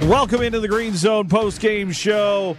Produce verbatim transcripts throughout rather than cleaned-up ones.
Welcome into the Green Zone post-game show.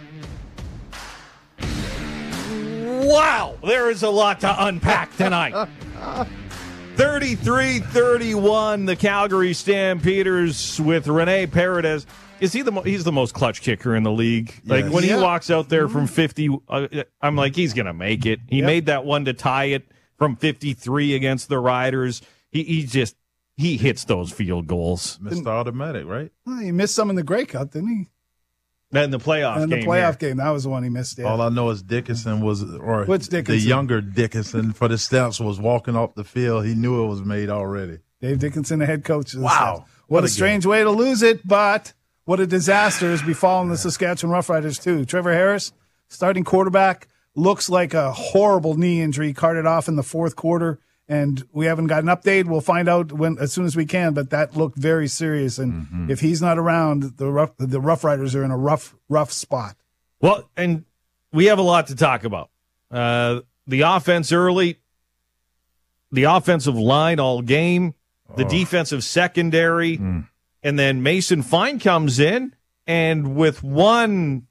Wow, there is a lot to unpack tonight. thirty-three thirty-one, the Calgary Stampeders with Rene Paredes. Is he the mo- he's the most clutch kicker in the league? Like Yes. when he Yeah. walks out there from fifty, uh, I'm like, he's gonna make it. He Yep. made that one to tie it from fifty-three against the Riders. He he just he hits those field goals. Mister Automatic, right? Well, he missed some in the Grey Cup, didn't he? And the playoff And the game. playoff here. game, that was the one he missed. Yeah. All I know is Dickinson was, or What's the Dickinson? younger Dickinson for the Stamps was walking off the field. He knew it was made already. Dave Dickinson, the head coach. Of the Wow. Stamps. What, What a a strange way to lose it, but what a disaster has befallen the Saskatchewan Roughriders, too. Trevor Harris, starting quarterback, looks like a horrible knee injury, carted off in the fourth quarter, and we haven't got an update. We'll find out when as soon as we can, but that looked very serious, and Mm-hmm. if he's not around, the rough, the Roughriders are in a rough, rough spot. Well, and we have a lot to talk about. Uh, the offense early, the offensive line all game, the Oh. defensive secondary, Mm. and then Mason Fine comes in, and with one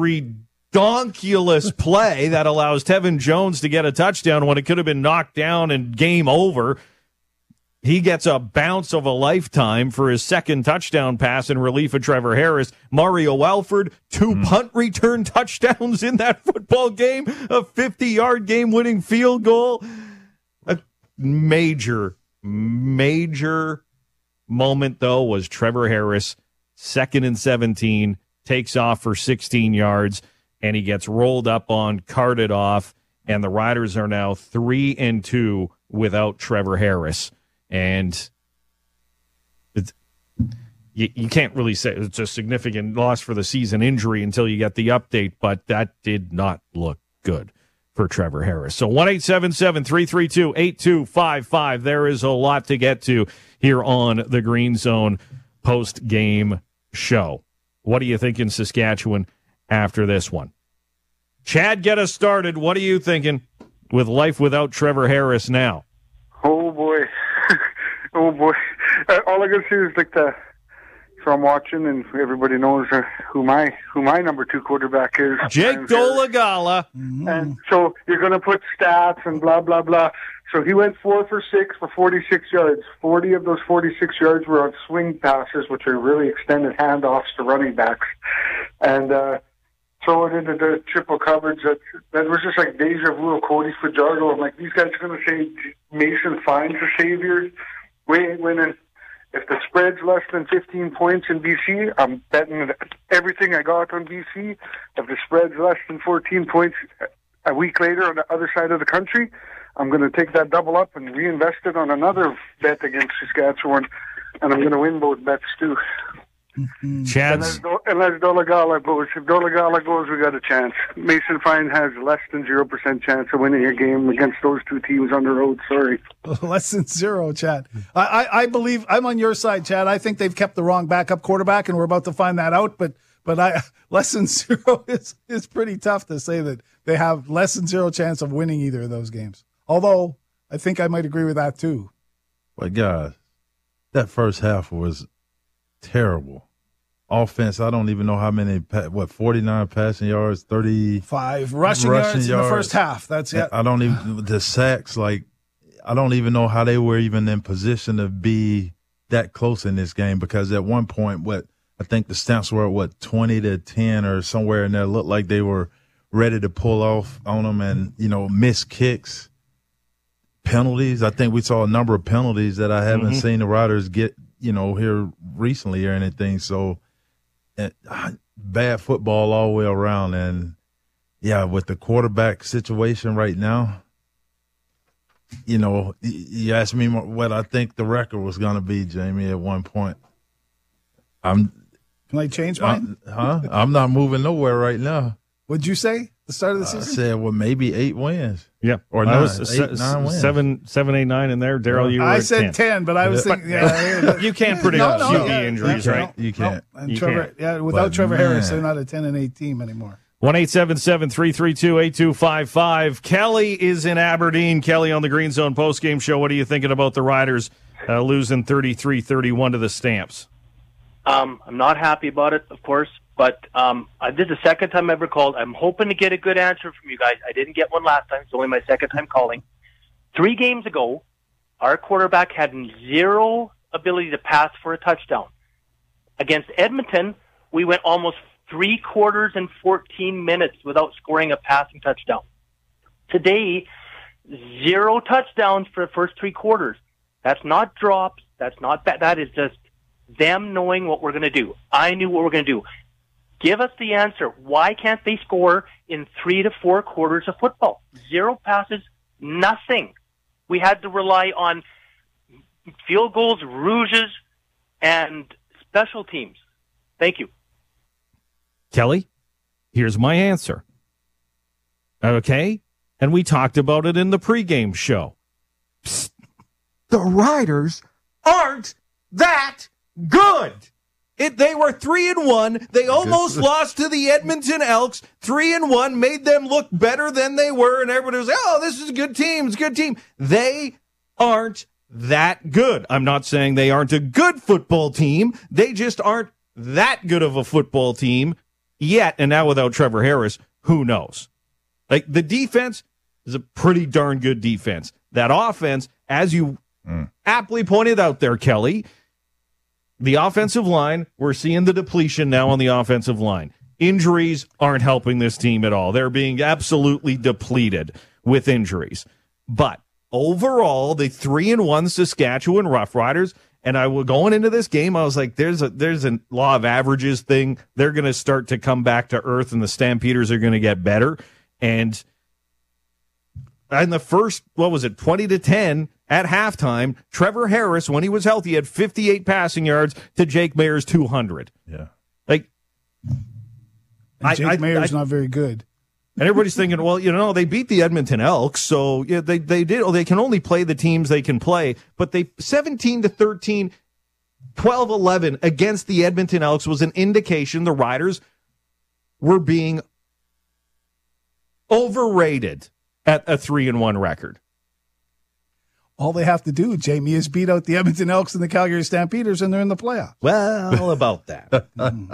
redonkulous play that allows Tevin Jones to get a touchdown when it could have been knocked down and game over, he gets a bounce of a lifetime for his second touchdown pass in relief of Trevor Harris. Mario Alford, two Mm. punt return touchdowns in that football game, a fifty-yard game-winning field goal. A major, major moment, though, was Trevor Harris, second and seventeen, takes off for sixteen yards, and he gets rolled up on, carted off, and the Riders are now three and two without Trevor Harris. And it's, you, you can't really say it's a significant loss for the season injury until you get the update, but that did not look good for Trevor Harris. So one eight seven seven, three three two, eight two five five. There is a lot to get to here on the Green Zone post-game show. What do you think in Saskatchewan after this one? Chad, get us started. What are you thinking with life without Trevor Harris now? Oh boy, oh boy! Uh, all I can say is like the. So I'm watching, and everybody knows uh, who my who my number two quarterback is. Jake Dolagala. And so you're going to put stats and blah blah blah. So he went four for six for forty-six yards. Forty of those forty-six yards were on swing passes, which are really extended handoffs to running backs, and. uh Throw it into the triple coverage. That, that was just like deja vu of Cody Fajardo. I'm like, these guys are going to say Mason Fine's the savior. We ain't winning. If the spread's less than fifteen points in B C, I'm betting everything I got on B C. If the spread's less than fourteen points a week later on the other side of the country, I'm going to take that double up and reinvest it on another bet against Saskatchewan, and I'm going to win both bets too. Chad's. Unless, Do- unless Dolagala goes. If Dolagala goes, we got a chance. Mason Fine has less than zero percent chance of winning a game against those two teams on the road. Sorry. Less than zero, Chad. I, I, I believe I'm on your side, Chad. I think they've kept the wrong backup quarterback, and we're about to find that out. But but I less than zero is is pretty tough to say that they have less than zero chance of winning either of those games. Although I think I might agree with that too. But guys, that first half was terrible. Offense, I don't even know how many, what, forty-nine passing yards, thirty Five rushing, Rushing yards, in yards. the first half. That's it. I don't even, the sacks, like, I don't even know how they were even in position to be that close in this game, because at one point, what, I think the Stamps were at, what, twenty to ten or somewhere in there. It looked like they were ready to pull off on them and, you know, miss kicks, penalties. I think we saw a number of penalties that I haven't Mhm. seen the Riders get, you know, here recently or anything. So, uh, bad football all the way around. And, yeah, with the quarterback situation right now, you know, you asked me what I think the record was going to be, Jamie, at one point. I'm Can I change mine? I'm, huh? I'm not moving nowhere right now. What'd you say? The start of the I season? said, well, maybe eight wins. Yeah. Or I nine, was eight, se- nine wins. seven, seven, eight, nine in there. Daryl, you were I at said ten. ten, but I was thinking, yeah, You can't predict No, no, Q B yeah, injuries, yeah, right? no, You can't. no. And You Trevor, can't. yeah, without But, Trevor Harris, man. they're not a ten and eight team anymore. one eight seven seven, three three two, eight two five five. Kelly is in Aberdeen. Kelly on the Green Zone postgame show. What are you thinking about the Riders uh, losing thirty-three thirty-one to the Stamps? Um, I'm not happy about it, of course, but um, I, this is the second time I ever called. I'm hoping to get a good answer from you guys. I didn't get one last time. It's only my second time calling. Three games ago, our quarterback had zero ability to pass for a touchdown. Against Edmonton, we went almost three quarters and fourteen minutes without scoring a passing touchdown. Today, zero touchdowns for the first three quarters. That's not drops. That's not bad. That is just them knowing what we're going to do. I knew what we're going to do. Give us the answer. Why can't they score in three to four quarters of football? Zero passes, nothing. We had to rely on field goals, rouges, and special teams. Thank you. Kelly, here's my answer. Okay? And we talked about it in the pregame show. Psst. The Riders aren't that good. It, they were three and one. They almost lost to the Edmonton Elks. Three and one made them look better than they were, and everybody was, oh, this is a good team. It's a good team. They aren't that good. I'm not saying they aren't a good football team. They just aren't that good of a football team yet. And now without Trevor Harris, who knows? Like, the defense is a pretty darn good defense. That offense, as you mm. aptly pointed out there, Kelly, the offensive line, we're seeing the depletion now on the offensive line. Injuries aren't helping this team at all. They're being absolutely depleted with injuries. But overall, the three and one Saskatchewan Roughriders, and I was going into this game, I was like, there's a there's a law of averages thing. They're going to start to come back to earth, and the Stampeders are going to get better. And in the first, what was it, twenty to ten at halftime, Trevor Harris, when he was healthy, had fifty-eight passing yards to Jake Mayer's two hundred. Yeah. Like, and Jake I, I, Mayer's I, not very good. And everybody's thinking, well, you know, they beat the Edmonton Elks, so yeah, they they did. Well, they can only play the teams they can play, but they seventeen to thirteen, twelve eleven against the Edmonton Elks was an indication the Riders were being overrated at a three and one record. All they have to do, Jamie, is beat out the Edmonton Elks and the Calgary Stampeders, and they're in the playoffs. Well, about that.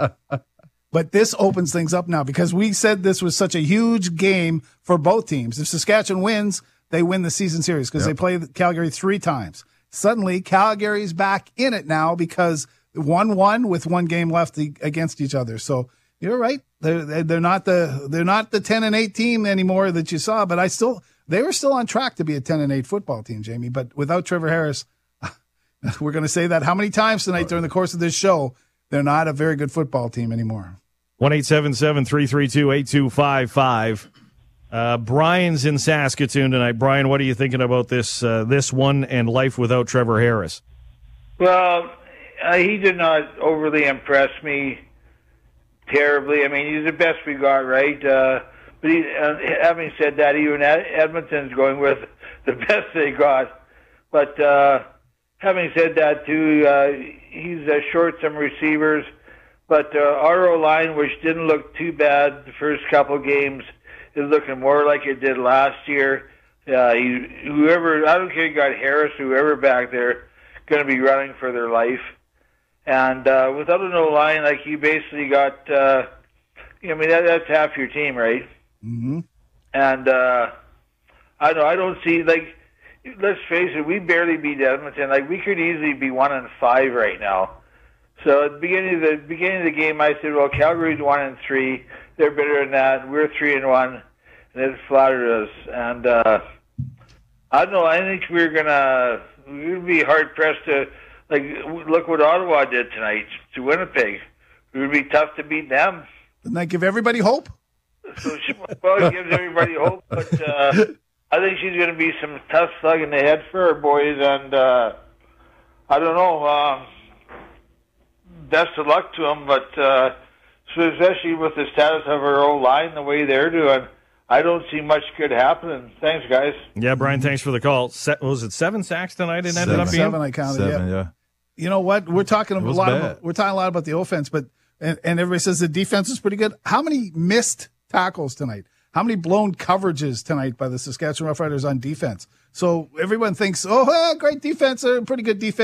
But this opens things up now because we said this was such a huge game for both teams. If Saskatchewan wins, they win the season series because yep. they play Calgary three times. Suddenly, Calgary's back in it now because one one with one game left against each other. So you're right. They're they're not the they're not the ten and eight team anymore that you saw. But I still they were still on track to be a ten and eight football team, Jamie. But without Trevor Harris, we're going to say that how many times tonight during the course of this show? They're not a very good football team anymore. one eight seven seven, three three two, eight two five five. Uh, Brian's in Saskatoon tonight. Brian, what are you thinking about this uh, this one and life without Trevor Harris? Well, uh, he did not overly impress me terribly. I mean, he's the best we got, right? Uh, but he, uh, having said that, even Edmonton's going with the best they got. But uh, having said that, too, uh, he's uh, short some receivers. But uh, our O-line, which didn't look too bad the first couple games, is looking more like it did last year. Uh, he, whoever, I don't care if you got Harris, whoever back there, going to be running for their life. And uh, without an O-line, like you basically got, uh, you know, I mean, that, that's half your team, right? Mm-hmm. And uh, I don't, I don't see, like, let's face it, we barely beat Edmonton. Like, we could easily be one and five right now. So at the beginning of the beginning of the game, I said, "Well, Calgary's one and three. They're better than that. We're three and one," and it flattered us. And uh, I don't know. I think we're gonna we'd be hard pressed to like look what Ottawa did tonight to Winnipeg. It would be tough to beat them. Doesn't that give everybody hope? So well, it gives everybody hope, but uh, I think she's going to be some tough slug in the head for our boys. And uh, I don't know. Uh, Best of luck to them, but uh, especially with the status of our old line, the way they're doing, I don't see much good happening. Thanks, guys. Yeah, Brian, thanks for the call. Se- was it seven sacks tonight? It ended up being seven. I counted. Seven, yeah. yeah. You know what? We're talking a lot. bad. About, we're talking a lot about the offense, but and, and everybody says the defense is pretty good. How many missed tackles tonight? How many blown coverages tonight by the Saskatchewan Roughriders on defense? So everyone thinks, oh, great defense, a pretty good defense.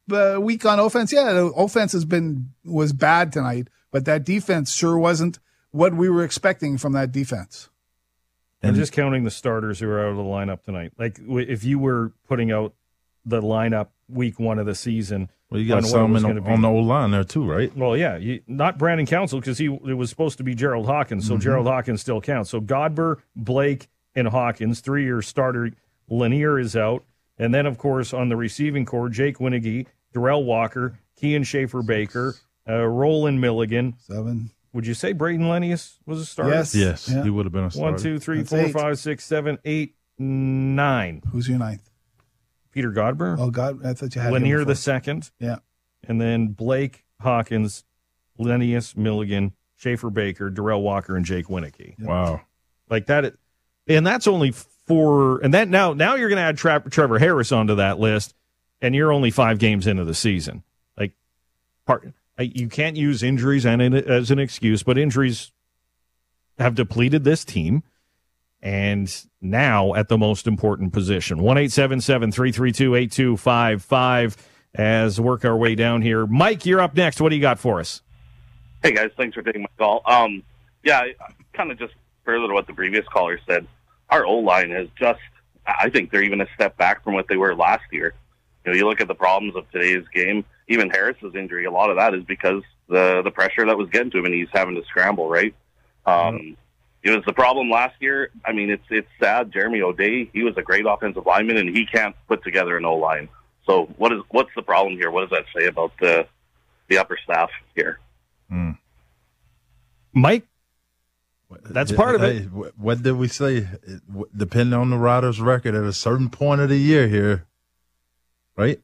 uh, week on offense. Yeah, the offense has been was bad tonight, but that defense sure wasn't what we were expecting from that defense. I'm just counting the starters who are out of the lineup tonight. Like, w- if you were putting out the lineup week one of the season, well, you got on some what it in, was gonna on be. the old line there too, right? Well, yeah, you, not Brandon Council because he it was supposed to be Gerald Hawkins, so Mhm. Gerald Hawkins still counts. So Godber, Blake, and Hawkins, three-year starter. Lanier is out, and then of course on the receiving core, Jake Winicky, Darrell Walker, Kean Schaefer-Baker, uh, Roland Milligan. Seven. Would you say Braden Lennius was a starter? Yes. Yes, Yeah. he would have been a starter. One, two, three, That's four, eight. five, six, seven, eight, nine. Who's your ninth? Peter Godber, Oh God, I thought you had him Lanier the before. second, Yeah. and then Blake, Hawkins, Lennius, Milligan, Schaefer-Baker, Darrell Walker, and Jake Winicky. Wow. Like that, and that's only four. And that now, now you're going to add Tra- Trevor Harris onto that list, and you're only five games into the season. Like, part you can't use injuries and as an excuse, but injuries have depleted this team. And now at the most important position, one eight seven seven three three two eight two five five. As we work our way down here, Mike, you're up next. What do you got for us? Hey guys, thanks for taking my call. Um, yeah, kind of just further to what the previous caller said. Our O line is just, I think they're even a step back from what they were last year. You know, you look at the problems of today's game. Even Harris's injury, a lot of that is because the the pressure that was getting to him, and he's having to scramble. Right. Um, it was the problem last year. I mean, it's it's sad. Jeremy O'Day, he was a great offensive lineman, and he can't put together an O line. So what is what's the problem here? What does that say about the the upper staff here? Mm. Mike, that's part of Hey, it. wh- What did we say? It- w- Depending on the rider's record at a certain point of the year here, right?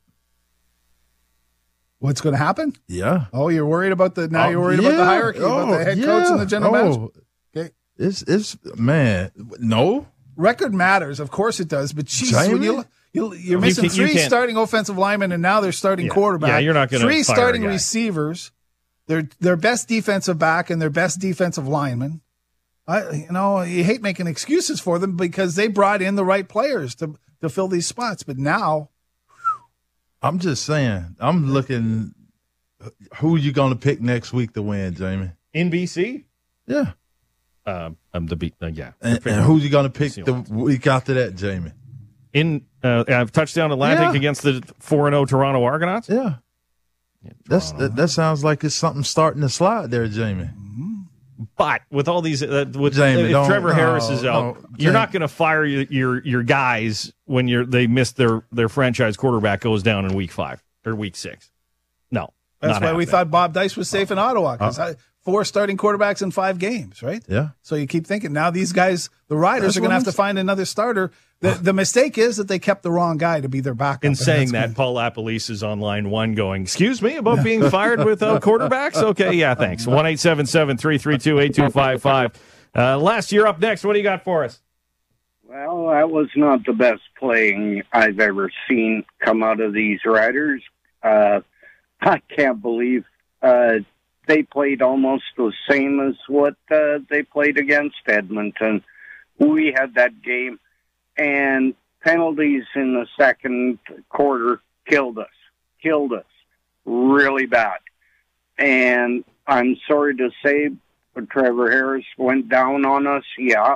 What's going to happen? Yeah. Oh, you're worried about the now. Oh, You're worried about the yeah. hierarchy, about Oh, the head coach and the general yeah. manager. Oh, Okay. It's it's man, no. Record matters, of course it does. But geez, when Jamie? you you you're You missing can- you three can't- starting offensive linemen, and now they're starting Yeah. quarterback. Yeah, you're not gonna three fire a starting guy. receivers. Their their best defensive back and their best defensive lineman. I you know you hate making excuses for them because they brought in the right players to to fill these spots. But now, I'm just saying. I'm looking. Who you going to pick next week to win, Jamie? In B C? Yeah. Um, I'm the beat. Uh, yeah. And, and who you going to pick See the what- week after that, Jamie? In uh, uh, touchdown Atlantic Yeah. against the four and oh Toronto Argonauts? Yeah. That's that, that sounds like it's something starting to slide there, Jamie. But with all these, uh, with Jamie, if don't- Trevor no, Harris is out, no, you're Jamie. not going to fire your, your your guys when you're they missed their their franchise quarterback goes down in week five or week six. No, that's not why we happening. thought Bob Dice was safe in Ottawa because four starting quarterbacks in five games, right? Yeah. So you keep thinking now these guys, the Riders, That's are going to what have I'm to s- find another starter. The, the mistake is that they kept the wrong guy to be their backup. In and saying that's that, Paul Lapalisse is on line one going, excuse me, about being fired without quarterbacks? Okay, yeah, thanks. one eight seven seven three three two eight two five five. Uh, last year up next, what do you got for us? Well, that was not the best playing I've ever seen come out of these Riders. Uh, I can't believe uh, they played almost the same as what uh, they played against Edmonton. We had that game, and penalties in the second quarter killed us, killed us really bad. And I'm sorry to say, but Trevor Harris went down on us, yeah.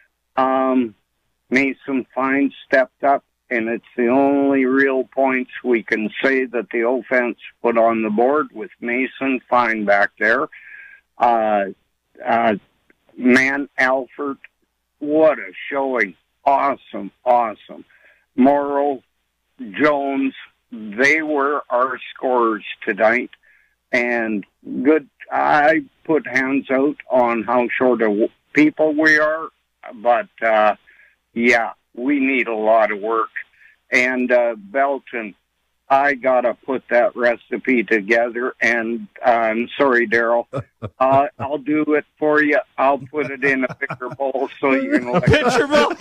Um, Mason Fine stepped up, and it's the only real points we can say that the offense put on the board with Mason Fine back there. Uh, uh, Man Alford, what a showing. Awesome, awesome. Morrow, Jones, they were our scorers tonight. And good, I put hands out on how short of people we are, but uh, yeah, we need a lot of work. And uh, Belton, I gotta put that recipe together. And uh, I'm sorry, Daryl, uh, I'll do it for you. I'll put it in a bigger bowl so you can. Like Pitcher bowl.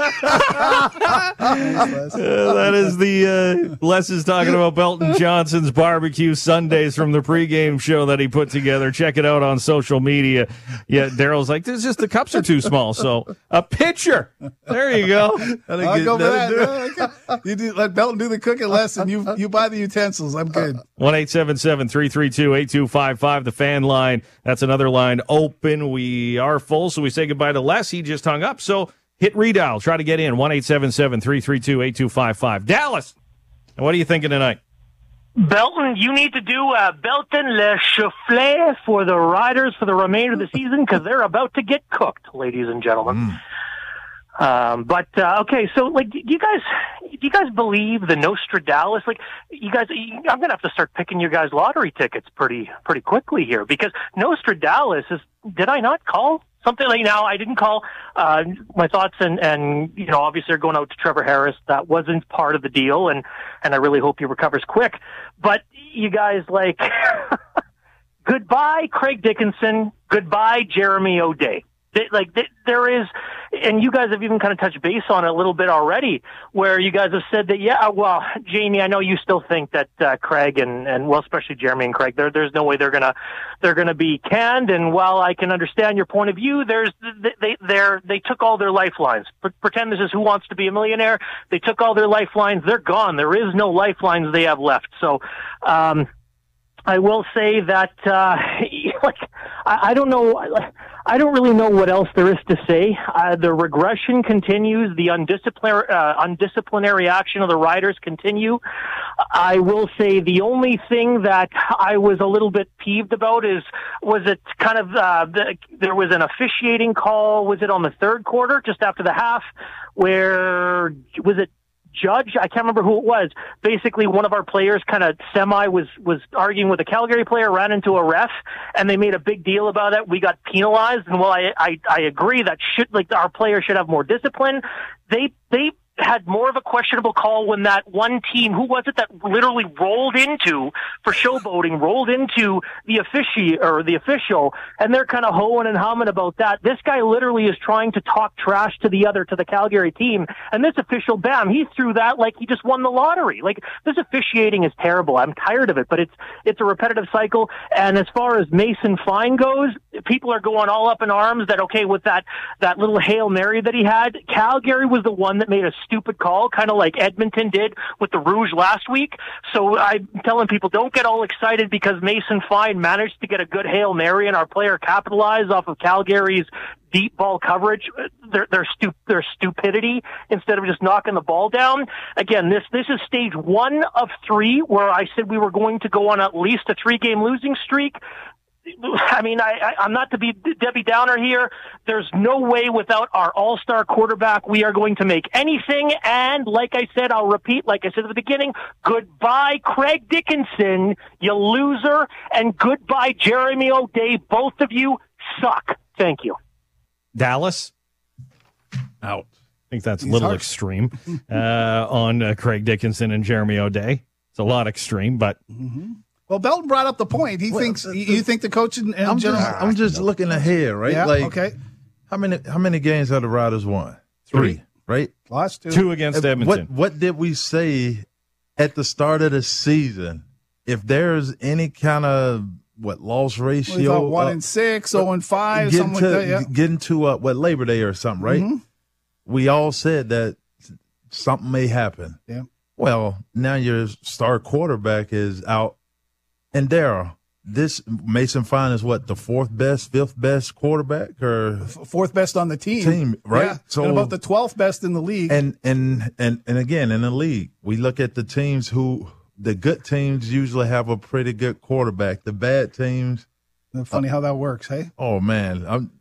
Uh, that is the uh, Les is talking about Belton Johnson's barbecue Sundays from the pregame show that he put together. Check it out on social media. Yeah, Daryl's like, this is just the cups are too small. So a pitcher. There you go. I'll go for that. You do, let Belton do the cooking lesson. You you buy the utensils. I'm good. one eight seven seven, three three two, eight two five five, the fan line. That's another line open. We are full, so we say goodbye to Les. He just hung up, so hit redial. Try to get in, one eight seven seven, three three two, eight two five five. Dallas, what are you thinking tonight? Belton, you need to do uh, Belton Le Soufflé for the Riders for the remainder of the season because they're about to get cooked, ladies and gentlemen. Mm. Um, but uh, okay, so like, do you guys, do you guys believe the Nostradamus? Like, you guys, I'm gonna have to start picking your guys' lottery tickets pretty, pretty quickly here because Nostradamus is. Did I not call? Something like now, I didn't call uh, my thoughts, and, and you know, obviously, are going out to Trevor Harris. That wasn't part of the deal, and, and I really hope he recovers quick. But you guys, like, goodbye, Craig Dickinson. Goodbye, Jeremy O'Day. They, like they, there is, and you guys have even kind of touched base on it a little bit already, where you guys have said that, yeah, well, Jamie, I know you still think that uh, Craig and, and well, especially Jeremy and Craig, there, there's no way they're gonna they're gonna be canned. And while I can understand your point of view, there's they they're they took all their lifelines. Pretend this is Who Wants to Be a Millionaire. They took all their lifelines. They're gone. There is no lifelines they have left. So. um I will say that, uh, like, I, I don't know, I don't really know what else there is to say. Uh, the regression continues. The undisciplinary, uh, undisciplinary action of the Riders continue. I will say the only thing that I was a little bit peeved about is, was it kind of, uh, the, there was an officiating call, was it on the third quarter, just after the half, where, was it Judge, I can't remember who it was. Basically, one of our players kind of semi was, was arguing with a Calgary player, ran into a ref, and they made a big deal about it. We got penalized, and while I, I, I agree that should, like, our players should have more discipline, they, they, had more of a questionable call when that one team, who was it that literally rolled into, for showboating, rolled into the offici or the official, and they're kind of hoeing and humming about that. This guy literally is trying to talk trash to the other, to the Calgary team, and this official, bam, he threw that like he just won the lottery. Like, this officiating is terrible. I'm tired of it, but it's, it's a repetitive cycle. And as far as Mason Fine goes, people are going all up in arms that, okay, with that, that little Hail Mary that he had, Calgary was the one that made a stupid call, kind of like Edmonton did with the Rouge last week. So I'm telling people, don't get all excited because Mason Fine managed to get a good Hail Mary and our player capitalized off of Calgary's deep ball coverage, their their, stu- their stupidity, instead of just knocking the ball down. Again, this this is stage one of three where I said we were going to go on at least a three-game losing streak. I mean, I, I, I'm not to be Debbie Downer here. There's no way without our all-star quarterback we are going to make anything. And like I said, I'll repeat, like I said at the beginning, goodbye, Craig Dickinson, you loser, and goodbye, Jeremy O'Day. Both of you suck. Thank you. Dallas? Out. I think that's He's a little harsh. extreme uh, on uh, Craig Dickinson and Jeremy O'Day. It's a lot extreme, but... Mm-hmm. Well, Belton brought up the point. He well, thinks the, you think the coach in, in I'm general. Just, I'm just looking ahead, right? Yeah, like, okay. How many how many games have the Riders won? Three, Three right? Lost two. Two against Edmonton. What what did we say at the start of the season? If there's any kind of what loss ratio, well, one uh, and six, zero and five, something to, like that. Yeah. Getting to uh, what Labor Day or something, right? Mm-hmm. We all said that something may happen. Yeah. Well, now your star quarterback is out. And Daryl, this Mason Fine is what, the fourth best, fifth best quarterback, or fourth best on the team? Team, right? Yeah, so and about the twelfth best in the league. And and and and again, in the league, we look at the teams who the good teams usually have a pretty good quarterback. The bad teams, Isn't it funny uh, how that works, hey? Oh man, I'm,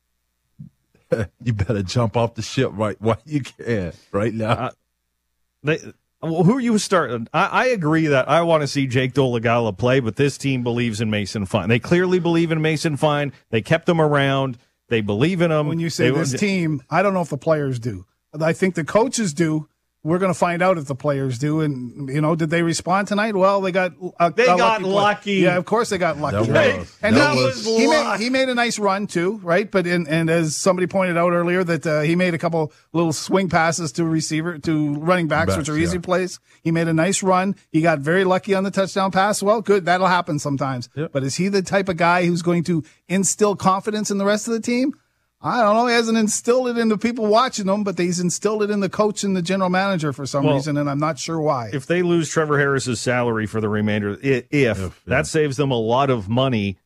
I'm you better jump off the ship right while you can, right now. Uh, they. Well, who are you starting? I, I agree that I want to see Jake Dolegala play, but this team believes in Mason Fine. They clearly believe in Mason Fine. They kept him around. They believe in him. When you say they, this team, I don't know if the players do. I think the coaches do. We're going to find out if the players do. And, you know, did they respond tonight? Well, they got a, They a got lucky. lucky. Yeah, of course they got lucky. That Right? was, and that he, was he, made, he made a nice run, too, right? But in, And as somebody pointed out earlier, that uh, he made a couple little swing passes to receiver, to running backs, backs which are easy yeah. plays. He made a nice run. He got very lucky on the touchdown pass. Well, good. That'll happen sometimes. Yep. But is he the type of guy who's going to instill confidence in the rest of the team? I don't know. He hasn't instilled it into people watching them, but he's instilled it in the coach and the general manager for some well, reason, and I'm not sure why. If they lose Trevor Harris's salary for the remainder, if, if yeah. that saves them a lot of money.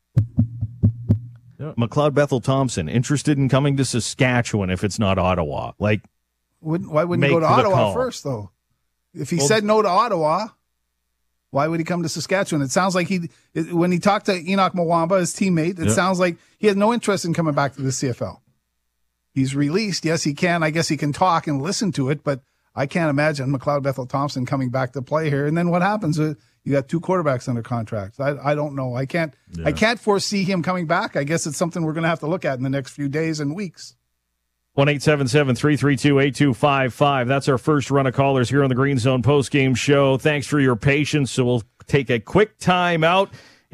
Yep. McLeod Bethel Thompson interested in coming to Saskatchewan if it's not Ottawa. Like, wouldn't, why wouldn't he go to Ottawa call. first, though? If he well, said no to Ottawa, why would he come to Saskatchewan? It sounds like he, it, when he talked to Enoch Mwamba, his teammate, it yep. sounds like he has no interest in coming back to the C F L. He's released. Yes, he can. I guess he can talk and listen to it, but I can't imagine McLeod Bethel Thompson coming back to play here. And then what happens? Uh, you got two quarterbacks under contract. I, I don't know. I can't. Yeah. I can't foresee him coming back. I guess it's something we're going to have to look at in the next few days and weeks. one eight seven seven, three three two, eight two five five. That's our first run of callers here on the Green Zone postgame show. Thanks for your patience. So we'll take a quick time out,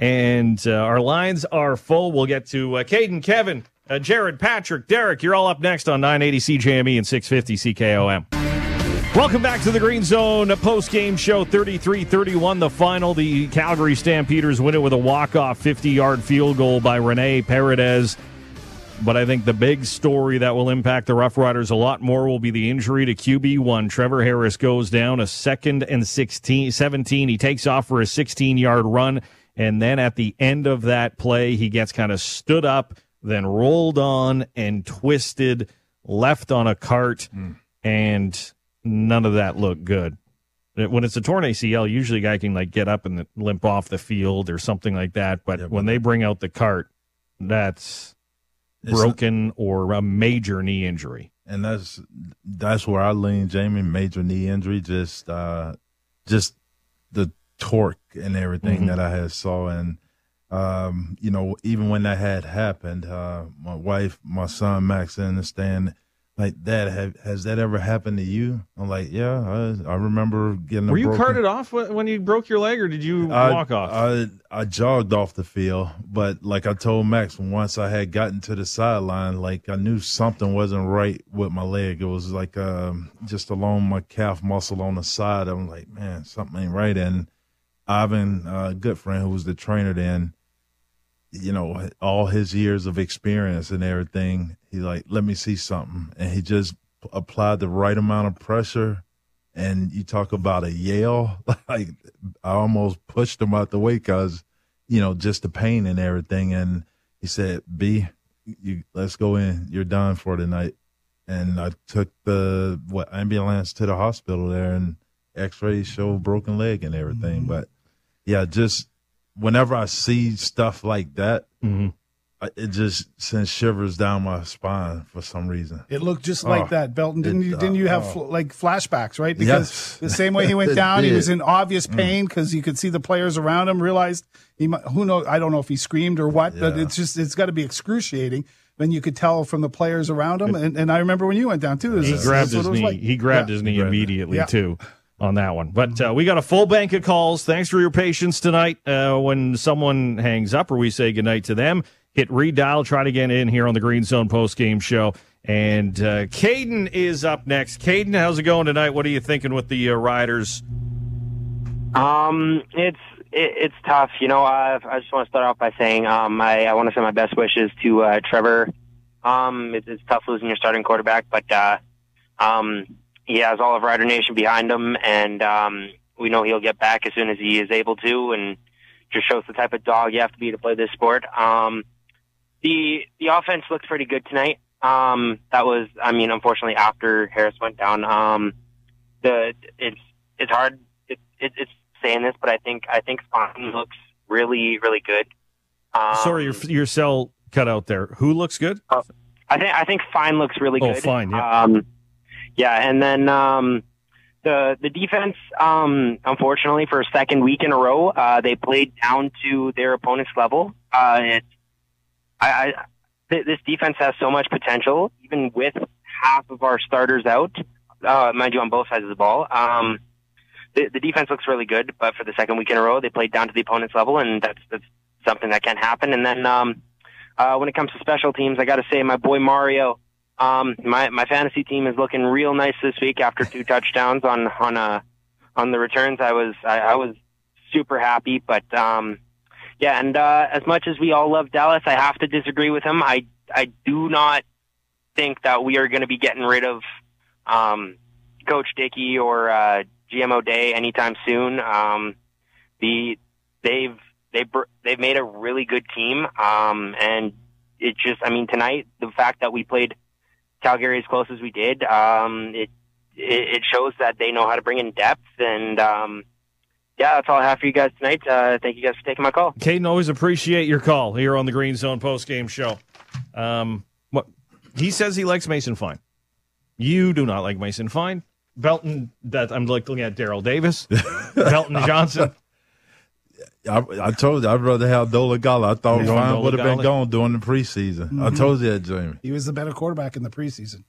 and uh, our lines are full. We'll get to uh, Caden, Kevin, uh, Jared, Patrick, Derek. You're all up next on nine eighty C J M E and six fifty C K O M. Welcome back to the Green Zone post-game show. thirty-three thirty-one the final. The Calgary Stampeders win it with a walk-off fifty-yard field goal by Rene Paredes. But I think the big story that will impact the Rough Riders a lot more will be the injury to Q B one. Trevor Harris goes down a second and sixteen, seventeen. He takes off for a sixteen-yard run, and then at the end of that play, he gets kind of stood up, then rolled on and twisted, left on a cart, mm. and none of that looked good. When it's a torn A C L, usually a guy can like get up and limp off the field or something like that. But yeah, when they bring out the cart, that's broken or a major knee injury. And that's that's where I lean, Jamie. Major knee injury, just uh, just the torque and everything mm-hmm. that I had saw. And, um, you know, even when that had happened, uh, my wife, my son, Max, in the stand, like, Dad, have, has that ever happened to you? I'm like, yeah, I, I remember getting a Were you broken. carted off when you broke your leg, or did you I, walk off? I, I jogged off the field, but like I told Max, once I had gotten to the sideline, like I knew something wasn't right with my leg. It was like um, just along my calf muscle on the side. I'm like, man, something ain't right. And Ivan, a good friend who was the trainer then, you know, all his years of experience and everything, he like, let me see something. And he just applied the right amount of pressure. And you talk about a yell, like I almost pushed him out the way because, you know, just the pain and everything. And he said, B, you, let's go in. You're done for tonight. And I took the what ambulance to the hospital there, and x-rays show broken leg and everything. Mm-hmm. But, yeah, just whenever I see stuff like that, mm-hmm. it just sends shivers down my spine for some reason. It looked just like oh, that, Belton. Didn't it, you? Didn't you have oh. like flashbacks, right? Because yes. the same way he went down, he was in obvious pain because mm. you could see the players around him. Realized he might, who knows? I don't know if he screamed or what, yeah. but it's just it's got to be excruciating. Then you could tell from the players around him. And, and I remember when you went down too. He this, grabbed his knee. Like. He grabbed yeah. his knee he immediately yeah. too. On that one. But uh, we got a full bank of calls. Thanks for your patience tonight. Uh, when someone hangs up or we say goodnight to them, hit redial, try to get in here on the Green Zone postgame show. And uh, Caden is up next. Caden, how's it going tonight? What are you thinking with the uh, Riders? Um, it's it, it's tough. You know, uh, I just want to start off by saying um, I, I want to send my best wishes to uh, Trevor. Um, it, it's tough losing your starting quarterback, but uh, um, he has all of Rider Nation behind him, and um, we know he'll get back as soon as he is able to, and just shows the type of dog you have to be to play this sport. Um, the the offense looked pretty good tonight. Um, that was, I mean, unfortunately, after Harris went down, um, the it's it's hard. It, it, it's saying this, but I think I think Fine looks really really good. Um, Sorry, your your cell cut out there. Who looks good? Uh, I think I think Fine looks really good. Oh, Fine, yeah. Um, Yeah, and then um, the the defense, um, unfortunately, for a second week in a row, uh, they played down to their opponent's level. Uh, it, I, I th- this defense has so much potential, even with half of our starters out. Uh, mind you, on both sides of the ball. Um, the, the defense looks really good, but for the second week in a row, they played down to the opponent's level, and that's that's something that can happen. And then um, uh, when it comes to special teams, I got to say, my boy Mario. Um, my, my fantasy team is looking real nice this week after two touchdowns on, on, uh, on the returns. I was, I, I was super happy, but, um, yeah. And, uh, as much as we all love Dallas, I have to disagree with him. I, I do not think that we are going to be getting rid of um, Coach Dickey or uh, G M O'Day anytime soon. Um, the they've they've they've made a really good team, um, and it just I mean tonight the fact that we played Calgary as close as we did, um, it, it it shows that they know how to bring in depth. And um, yeah, that's all I have for you guys tonight. Uh, thank you guys for taking my call. Caden, always appreciate your call here on the Green Zone postgame show. Um, what he says he likes Mason Fine. You do not like Mason Fine. Belton, that I'm looking at Daryl Davis. Belton Johnson. I, I told you I'd rather have Dolegala. I thought You're Fine going would have been Dolegala? gone during the preseason. Mm-hmm. I told you that, Jamie. He was the better quarterback in the preseason.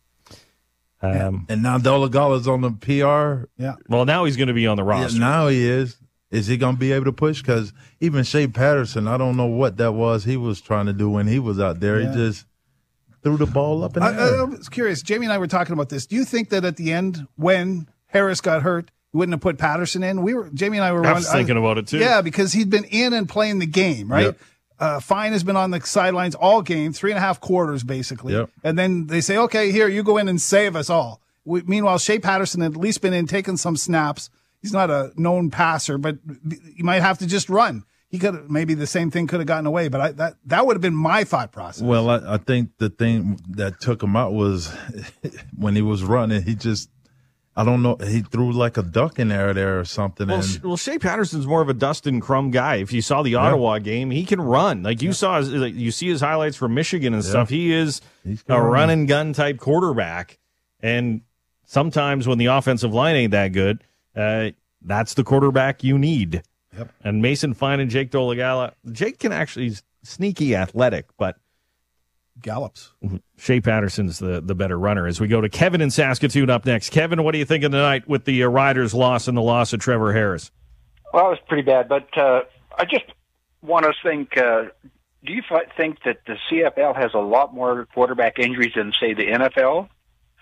Um, And now Dolegala's on the P R. Yeah. well, now he's going to be on the Yeah, roster. now he is. Is he going to be able to push? Because even Shea Patterson, I don't know what that was he was trying to do when he was out there. Yeah. He just threw the ball up in the I, air. I was curious. Jamie and I were talking about this. Do you think that at the end, when Harris got hurt, you wouldn't have put Patterson in? We were Jamie and I were. I was wondering- thinking about it, too. Yeah, because he'd been in and playing the game, right? Yep. Uh, Fine has been on the sidelines all game, three and a half quarters basically. Yep. And then they say, "Okay, here you go in and save us all." We, meanwhile, Shea Patterson had at least been in, taking some snaps. He's not a known passer, but you might have to just run. He could maybe the same thing could have gotten away, but I, that that would have been my thought process. Well, I, I think the thing that took him out was when he was running, he just, I don't know, he threw like a duck in there there or something. Well, and Sh- well, Shea Patterson's more of a Dustin Crum guy. If you saw the Ottawa game, he can run. Like you saw, his, like, you see his highlights from Michigan and stuff. He is He's a gonna run run. and gun type quarterback. And sometimes when the offensive line ain't that good, uh, that's the quarterback you need. Yep. And Mason Fine and Jake Dolegala, Jake can actually he's sneaky athletic, but Gallops. Shea Patterson's the, the better runner. As we go to Kevin in Saskatoon up next. Kevin, what are you thinking tonight with the uh, Riders' loss and the loss of Trevor Harris? Well, it was pretty bad, but uh, I just want to think, uh, do you fi- think that the C F L has a lot more quarterback injuries than, say, the N F L?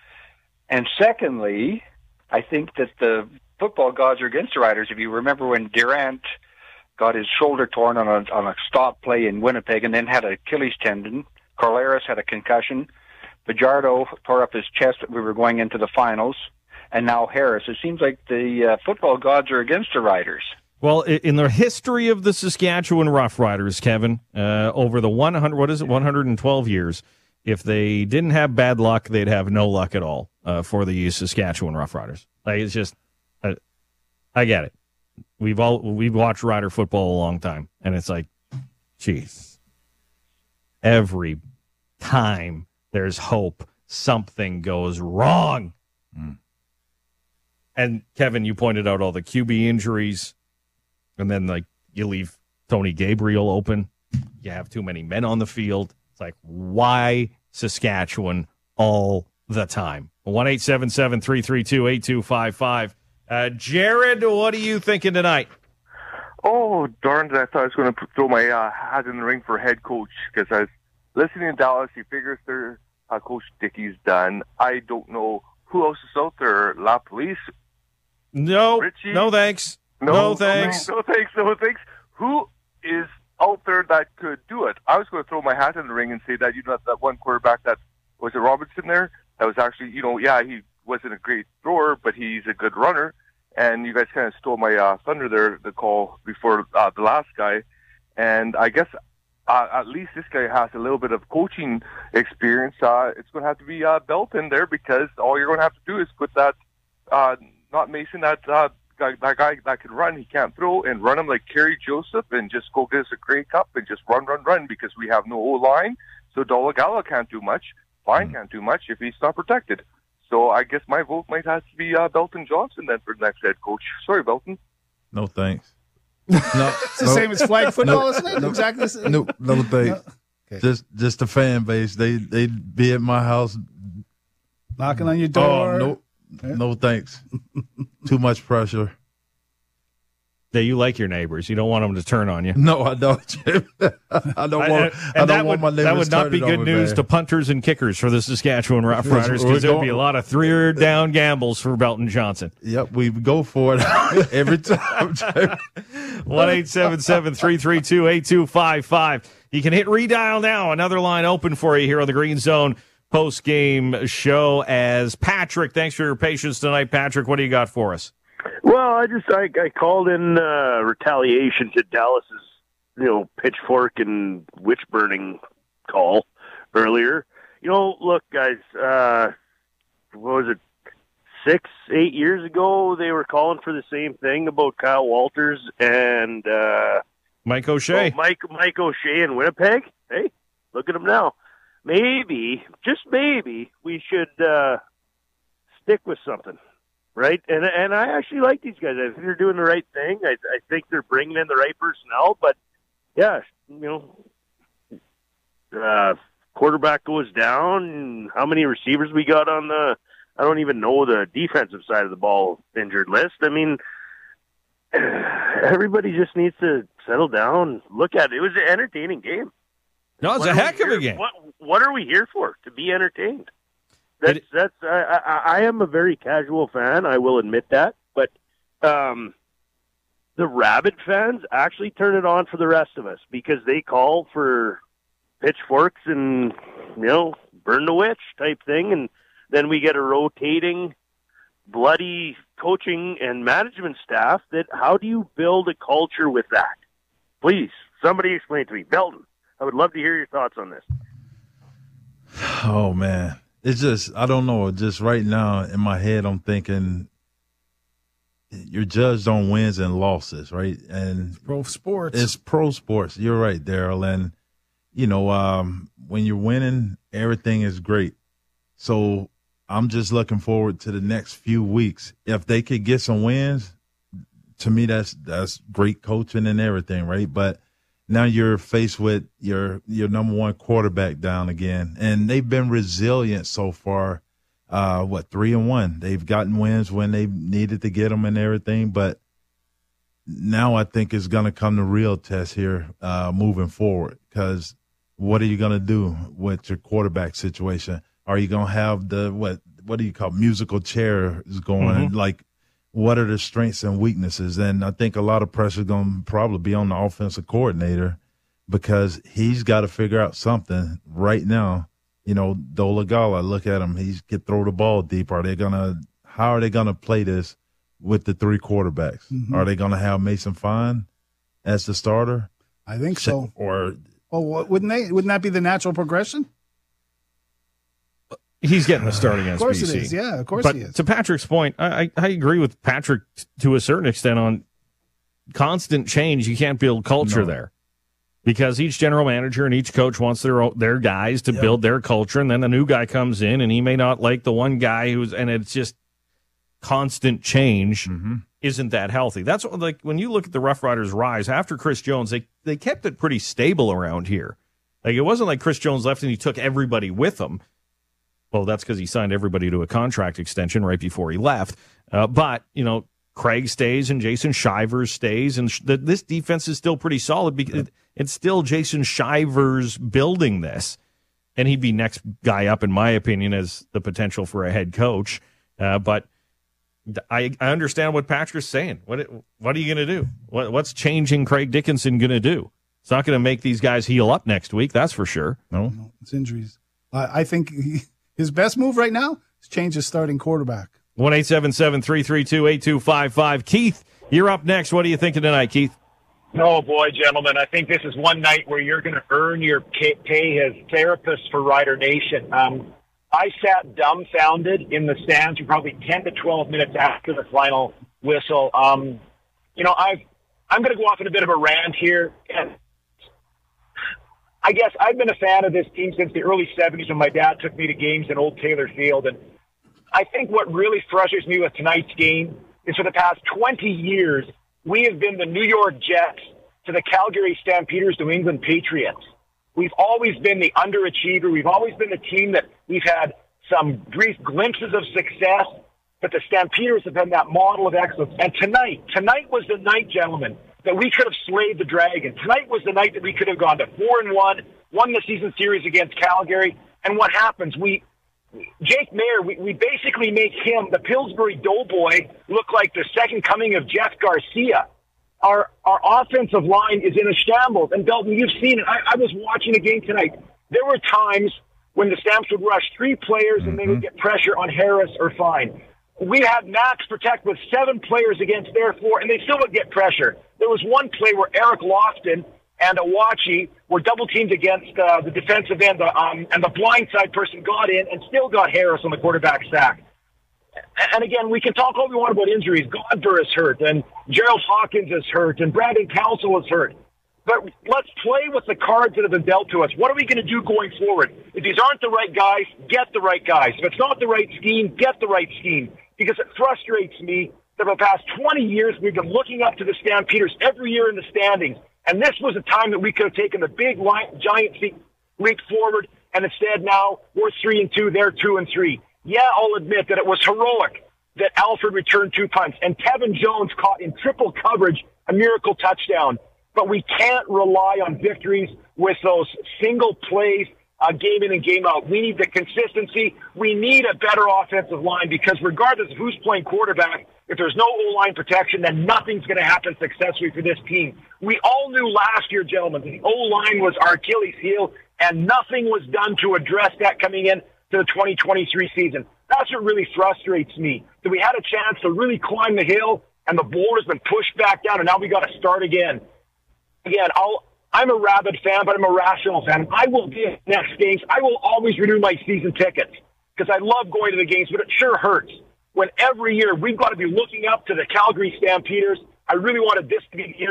And secondly, I think that the football gods are against the Riders. If you remember when Durant got his shoulder torn on a, on a stop play in Winnipeg and then had an Achilles tendon, Corleris had a concussion, Fajardo tore up his chest that we were going into the finals, and now Harris. It seems like the uh, football gods are against the Riders. Well, i- in the history of the Saskatchewan Roughriders, Kevin, uh, over the one hundred, what is it, one hundred twelve years, if they didn't have bad luck, they'd have no luck at all uh, for the Saskatchewan Roughriders. Like it's just, uh, I get it. We've all we've watched Rider football a long time, and it's like, geez, every time there's hope, something goes wrong. Mm. And Kevin, you pointed out all the Q B injuries. And then, like, you leave Tony Gabriel open. You have too many men on the field. It's like, why Saskatchewan all the time? one eight seven seven, three three two, eight two five five. Uh, Jared, what are you thinking tonight? Oh, darn it. I thought I was going to throw my uh, hat in the ring for head coach because I was listening to Dallas. He figures their uh, Coach Dickey's done. I don't know who else is out there. La Police? No, Richie? no thanks. No, No, thanks. No, thanks. No, thanks. Who is out there that could do it? I was going to throw my hat in the ring and say that, you know, that one quarterback that was it Robinson there? That was actually, you know, yeah, he wasn't a great thrower, but he's a good runner. And you guys kind of stole my uh, thunder there, the call before uh, the last guy. And I guess uh, at least this guy has a little bit of coaching experience. Uh, it's going to have to be uh, Belton there because all you're going to have to do is put that, uh, not Mason, that uh, guy, that guy that can run, he can't throw, and run him like Kerry Joseph and just go get us a Grey Cup and just run, run, run because we have no O-line. So Dolegala can't do much. Fine can't do much if he's not protected. So I guess my vote might have to be uh, Belton Johnson then for the next head coach. Sorry, Belton. No thanks. No, It's the same as flag football, isn't it? Exactly the same. No, no thanks. Okay. Just, just the fan base. They, they'd be at my house. Knocking on your door. Oh, no, no thanks. Too much pressure. Yeah, you like your neighbors. You don't want them to turn on you. No, I don't. Jim. I don't I- want. and I don't that want would, my that neighbors would not be turning good on me, news man. to punters and kickers for the Saskatchewan Roughriders We're because there would be a going- lot of three down gambles for Belton Johnson. Yep, we go for it every time. one eight seven seven, three three two, eight two five five. You can hit redial now. Another line open for you here on the Green Zone post-game show as Patrick. Thanks for your patience tonight, Patrick. What do you got for us? Well, I just I, I called in uh, retaliation to Dallas's, you know, pitchfork and witch burning call earlier. You know, look, guys, uh, what was it, six, eight years ago, they were calling for the same thing about Kyle Walters and uh, Mike O'Shea. Oh, Mike Mike O'Shea in Winnipeg. Hey, look at him now. Maybe, just maybe, we should uh, stick with something, right? And and I actually like these guys. I think they're doing the right thing. I, I think they're bringing in the right personnel. But yeah, you know, uh, quarterback goes down. How many receivers we got on the? I don't even know the defensive side of the ball injured list. I mean, everybody just needs to settle down. Look at it. It was an entertaining game. No, it's what a heck of a game. What, what are we here for? To be entertained. That's it, that's. I, I, I am a very casual fan. I will admit that. But um, the Rabbit fans actually turn it on for the rest of us because they call for pitchforks and, you know, burn the witch type thing, and then we get a rotating, bloody coaching and management staff. That how do you build a culture with that? Please, somebody explain to me, Belton. I would love to hear your thoughts on this. Oh, man. It's just, I don't know. Just right now in my head, I'm thinking you're judged on wins and losses, right? And it's pro sports. It's pro sports. You're right, Daryl. And, you know, um, when you're winning, everything is great. So I'm just looking forward to the next few weeks. If they could get some wins, to me, that's that's great coaching and everything, right? But now you're faced with your your number one quarterback down again, and they've been resilient so far. Uh, what three and one? They've gotten wins when they needed to get them and everything, but now I think it's going to come the real test here uh, moving forward. Because what are you going to do with your quarterback situation? Are you going to have the what what do you call musical chairs going? Mm-hmm. Like, what are the strengths and weaknesses? And I think a lot of pressure is going to probably be on the offensive coordinator because he's got to figure out something right now. You know, Dolagala, look at him. He can throw the ball deep. Are they going to – how are they going to play this with the three quarterbacks? Mm-hmm. Are they going to have Mason Fine as the starter? I think so. Or – Oh, wouldn't they? Wouldn't that be the natural progression? He's getting a start against B C. Of B course C. it is. Yeah, of course but he is. To Patrick's point, I, I agree with Patrick to a certain extent on constant change. You can't build culture No. there because each general manager and each coach wants their their guys to Yep. build their culture, and then the new guy comes in and he may not like the one guy who's, and it's just constant change. Mm-hmm. Isn't that healthy? That's what, like when you look at the Rough Riders' rise after Chris Jones, they they kept it pretty stable around here. Like it wasn't like Chris Jones left and he took everybody with him. Well, that's because he signed everybody to a contract extension right before he left. Uh, but, you know, Craig stays and Jason Shivers stays, and sh- the, this defense is still pretty solid because it, it's still Jason Shivers building this. And he'd be next guy up, in my opinion, as the potential for a head coach. Uh, but I, I understand what Patrick's saying. What what are you going to do? What, what's changing Craig Dickinson going to do? It's not going to make these guys heal up next week, that's for sure. No, no it's injuries. I, I think he, his best move right now is change his starting quarterback. one eight seven seven, three three two, eight two five five. Keith, you're up next. What are you thinking tonight, Keith? Oh, boy, gentlemen, I think this is one night where you're going to earn your pay as therapist for Rider Nation. Um, I sat dumbfounded in the stands for probably ten to twelve minutes after the final whistle. Um, you know, I've, I'm going to go off on a bit of a rant here. And I guess I've been a fan of this team since the early seventies when my dad took me to games in Old Taylor Field. And I think what really frustrates me with tonight's game is for the past twenty years, we have been the New York Jets to the Calgary Stampeders, New England Patriots. We've always been the underachiever. We've always been the team that we've had some brief glimpses of success, but the Stampeders have been that model of excellence. And tonight, tonight was the night, gentlemen, that we could have slayed the dragon. Tonight was the night that we could have gone to four and one, won the season series against Calgary. And what happens? We, Jake Maier, we, we basically make him, the Pillsbury Doughboy, look like the second coming of Jeff Garcia. Our our offensive line is in a shambles. And Belton, you've seen it. I, I was watching a game tonight. There were times when the Stamps would rush three players and they would get pressure on Harris or Fine. We had Max protect with seven players against their four, and they still would get pressure. There was one play where Eric Lofton and Awachi were double-teamed against uh, the defensive end, um, and the blindside person got in and still got Harris on the quarterback sack. And again, we can talk all we want about injuries. Godber is hurt, and Gerald Hawkins is hurt, and Brandon Council is hurt. But let's play with the cards that have been dealt to us. What are we going to do going forward? If these aren't the right guys, get the right guys. If it's not the right scheme, get the right scheme. Because it frustrates me that for the past twenty years, we've been looking up to the Stampeders every year in the standings. And this was a time that we could have taken the big line, giant leap forward. And instead now, we're three and two, they're two and three. Yeah, I'll admit that it was heroic that Alfred returned two punts and Tevin Jones caught in triple coverage a miracle touchdown. But we can't rely on victories with those single plays, uh, game in and game out. We need the consistency. We need a better offensive line because regardless of who's playing quarterback, if there's no O-line protection, then nothing's going to happen successfully for this team. We all knew last year, gentlemen, the O-line was our Achilles heel, and nothing was done to address that coming in to the twenty twenty-three season. That's what really frustrates me, that we had a chance to really climb the hill, and the boulder's been pushed back down, and now we got to start again. Again, I'll, I'm a rabid fan, but I'm a rational fan. I will be at next games. I will always renew my season tickets because I love going to the games, but it sure hurts when every year we've got to be looking up to the Calgary Stampeders. I really wanted this to be the year.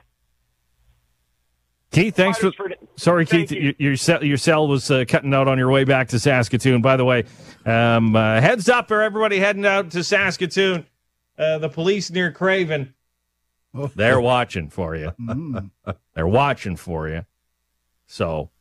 Keith, thanks for. Sorry, Keith, you. your cell, your cell was uh, cutting out on your way back to Saskatoon. By the way, um, uh, heads up for everybody heading out to Saskatoon. Uh, the police near Craven. They're watching for you. They're watching for you. So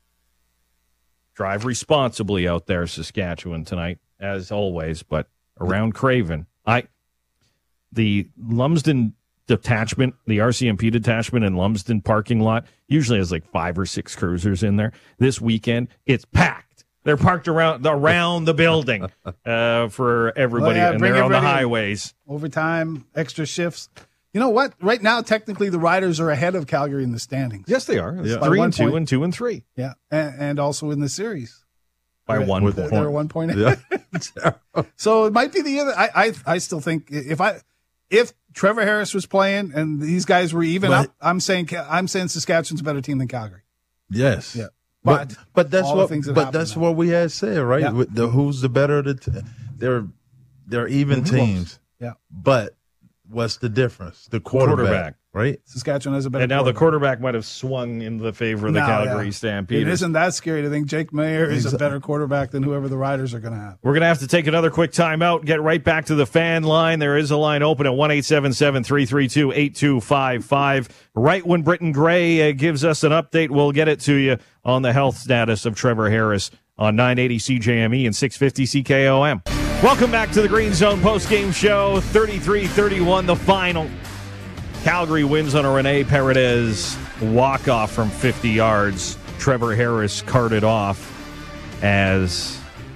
drive responsibly out there, Saskatchewan, tonight, as always. But around Craven, I the Lumsden detachment, the R C M P detachment in Lumsden parking lot, usually has like five or six cruisers in there. This weekend, it's packed. They're parked around around the building uh, for everybody, well, yeah, and they're on the highways. Overtime, extra shifts. You know what? Right now, technically, the Riders are ahead of Calgary in the standings. Yes, they are. Yeah. Three and two point. and two and three. Yeah, and, and also in the series by they're, one they're, point. They're one point. Yeah. So it might be the other. I, I I still think if I if Trevor Harris was playing and these guys were even but, up, I'm saying I'm saying Saskatchewan's a better team than Calgary. Yes. Yeah. But but, but that's what that but that's now. what we had said, right? Yeah. With the who's the better of the t- they're they're even mm-hmm. teams. Yeah. But what's the difference? The quarterback, quarterback. right? Saskatchewan has a better And now quarterback. the quarterback might have swung in the favor of the no, Calgary yeah. Stampeders. It isn't that scary to think Jake Mayer is a better quarterback than whoever the Riders are going to have. We're going to have to take another quick timeout, get right back to the fan line. There is a line open at one eight seven seven, three three two, eight two five five. Right when Britton Gray uh, gives us an update, we'll get it to you on the health status of Trevor Harris on nine eighty C J M E and six fifty C K O M. Welcome back to the Green Zone postgame show. thirty-three thirty-one, the final. Calgary wins on a Rene Paredes walk-off from fifty yards. Trevor Harris carted off as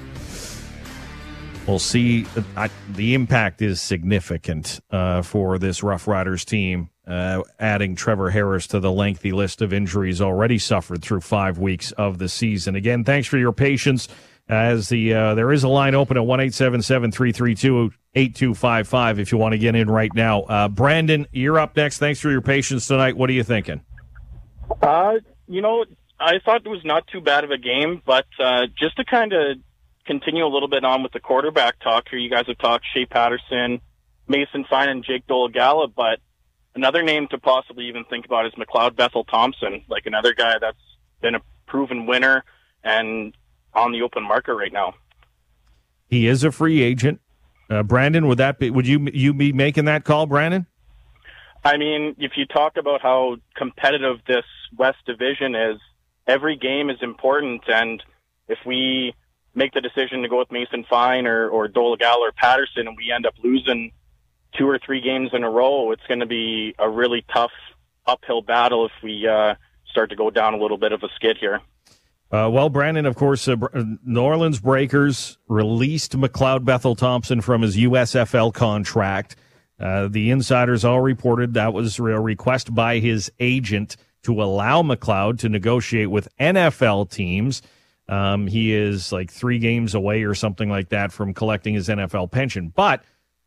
we'll see. I, the impact is significant uh, for this Rough Riders team, uh, adding Trevor Harris to the lengthy list of injuries already suffered through five weeks of the season. Again, thanks for your patience. As the uh, there is a line open at one eight seven seven, three three two, eight two five five if you want to get in right now. Uh, Brandon, you're up next. Thanks for your patience tonight. What are you thinking? Uh, you know, I thought it was not too bad of a game, but uh, just to kind of continue a little bit on with the quarterback talk here, you guys have talked Shea Patterson, Mason Fine, and Jake Dolegala, but another name to possibly even think about is McLeod Bethel Thompson, like another guy that's been a proven winner and on the open market right now. He is a free agent. Uh, Brandon, would that be? Would you you be making that call, Brandon? I mean, if you talk about how competitive this West Division is, every game is important, and if we make the decision to go with Mason Fine or, or Dolegala or Patterson and we end up losing two or three games in a row, it's going to be a really tough uphill battle if we uh, start to go down a little bit of a skid here. Uh, well, Brandon, of course, uh, New Orleans Breakers released McLeod Bethel Thompson from his U S F L contract. Uh, the insiders all reported that was a request by his agent to allow McLeod to negotiate with N F L teams. Um, he is like three games away or something like that from collecting his N F L pension. But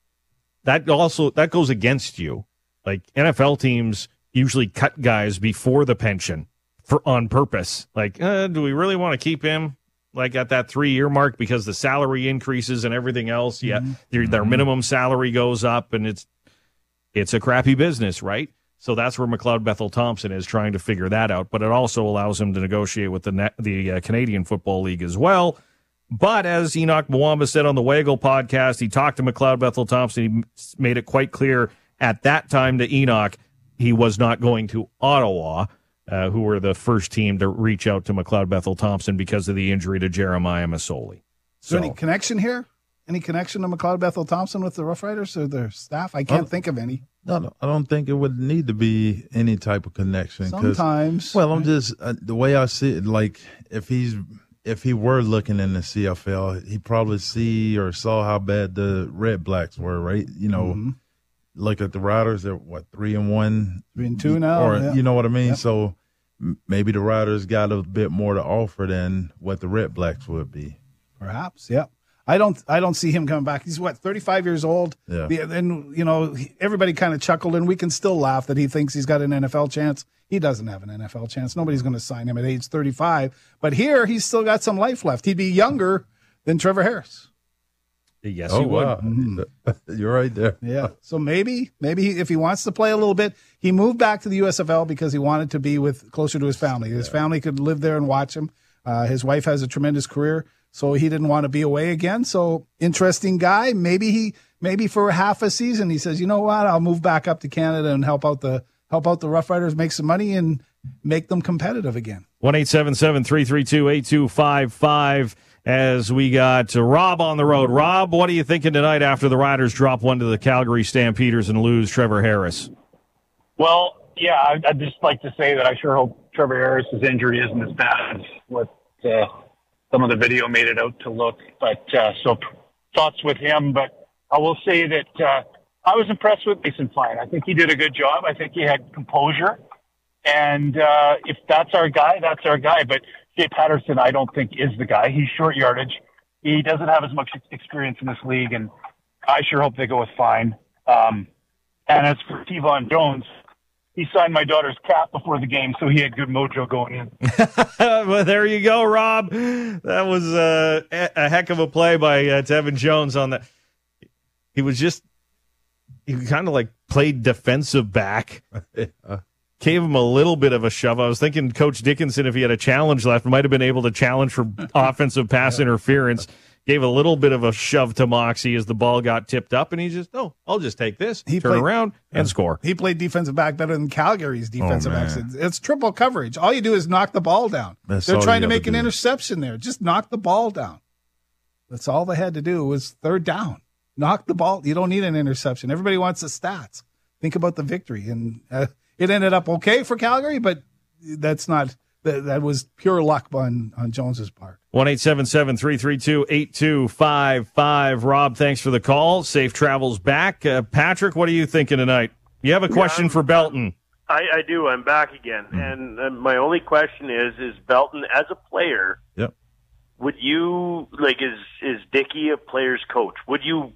that also that goes against you. Like N F L teams usually cut guys before the pension for on purpose. Like, uh, do we really want to keep him like at that three-year mark because the salary increases and everything else? Yeah, mm-hmm. their, their minimum salary goes up, and it's it's a crappy business, right? So that's where McLeod Bethel Thompson is trying to figure that out. But it also allows him to negotiate with the the uh, Canadian Football League as well. But as Enoch Mwamba said on the Waggle podcast, he talked to McLeod Bethel Thompson. He made it quite clear at that time to Enoch he was not going to Ottawa, uh, who were the first team to reach out to McLeod Bethel Thompson because of the injury to Jeremiah Masoli. Is there so, any connection here? Any connection to McLeod Bethel Thompson with the Rough Riders or their staff? I can't think of any. No, no, I don't think it would need to be any type of connection. Sometimes. Well, I'm just, uh, the way I see it, like, if he's, if he were looking in the C F L, he probably see or saw how bad the Red Blacks were, right? You know, mm-hmm. Look at the Riders, they're, what, three and one? Three and two now. Or, yeah. You know what I mean? Yep. So m- maybe the Riders got a bit more to offer than what the Red Blacks would be. Perhaps, yeah. I don't. I don't see him coming back. He's what, thirty-five years old. Yeah. And you know, he, everybody kind of chuckled, and we can still laugh that he thinks he's got an N F L chance. He doesn't have an N F L chance. Nobody's going to sign him at age thirty-five. But here, he's still got some life left. He'd be younger than Trevor Harris. Yes, oh, he would. Wow. Mm-hmm. You're right there. Yeah. So maybe, maybe if he wants to play a little bit, he moved back to the U S F L because he wanted to be with closer to his family. His yeah. family could live there and watch him. Uh, his wife has a tremendous career. So he didn't want to be away again. So interesting guy. Maybe he, maybe for half a season, he says, you know what, I'll move back up to Canada and help out the help out the Rough Riders, make some money, and make them competitive again. one eight seven seven, three three two, eight two five five. As we got Rob on the road. Rob, what are you thinking tonight after the Riders drop one to the Calgary Stampeders and lose Trevor Harris? Well, yeah, I'd, I'd just like to say that I sure hope Trevor Harris's injury isn't as bad as what uh, some of the video made it out to look. But uh, so thoughts with him. But I will say that uh, I was impressed with Mason Fine. I think he did a good job. I think he had composure. And uh, if that's our guy, that's our guy. But Jay Patterson, I don't think, is the guy. He's short yardage. He doesn't have as much experience in this league, and I sure hope they go with Fine. Um, and as for Tevon Jones, he signed my daughter's cap before the game, so he had good mojo going in. Well, there you go, Rob. That was uh, a heck of a play by uh, Tevin Jones on that. He was just, he kind of like played defensive back. yeah. Gave him a little bit of a shove. I was thinking Coach Dickinson, if he had a challenge left, might have been able to challenge for offensive pass yeah. interference. Gave a little bit of a shove to Moxie as the ball got tipped up, and he just, oh, I'll just take this, he turn played, around, and yeah. score. He played defensive back better than Calgary's defensive oh, backs. It's, it's triple coverage. All you do is knock the ball down. That's They're trying to make an do. interception there. Just knock the ball down. That's all they had to do was third down. Knock the ball. You don't need an interception. Everybody wants the stats. Think about the victory. And uh, it ended up okay for Calgary, but that's not that, that was pure luck on, on Jones's part. one eight seven seven, three three two, eight two five five. Rob, thanks for the call. Safe travels back. Uh, Patrick, what are you thinking tonight? You have a question yeah, for Belton. I, I do. I'm back again. Mm-hmm. And uh, my only question is, is Belton, as a player, yep. would you, like, is, is Dickey a player's coach? Would you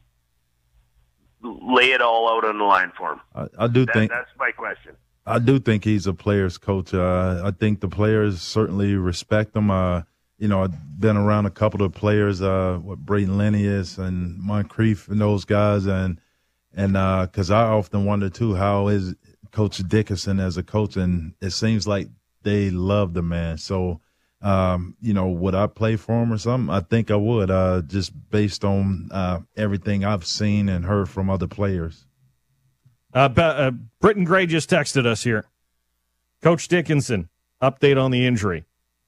lay it all out on the line for him? I, I do that, think that's my question. I do think he's a player's coach. Uh, I think the players certainly respect him. Uh, you know, I've been around a couple of players, uh, what Brayton Lenius and Moncrief and those guys, and and because uh, I often wonder too, how is Coach Dickinson as a coach? And it seems like they love the man. So, um, you know, would I play for him or something? I think I would, uh, just based on uh, everything I've seen and heard from other players. Uh, uh, Britton Gray just texted us here. Coach Dickinson, update on the injury.